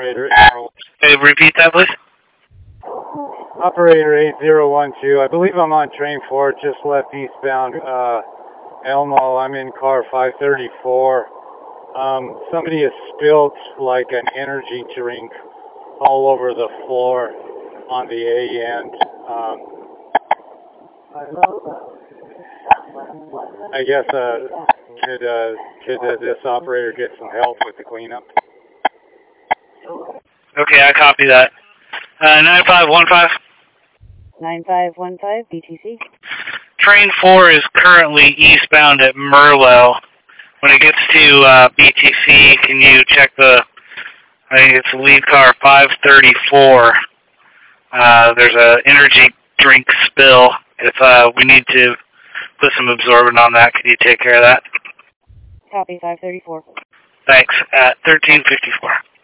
operator. Hey, repeat that, please. Operator 8012. I believe I'm on train 4, just left eastbound Elmo. I'm in car 534. Somebody has spilled like an energy drink all over the floor on the A end. I guess could this operator get some help with the cleanup? Okay, I copy that. 9515. 9515 BTC. Train 4 is currently eastbound at Merlo. When it gets to BTC, can you check I think it's lead car 534. There's an energy drink spill. If we need to put some absorbent on that, can you take care of that? Copy 534. Thanks. At 1354.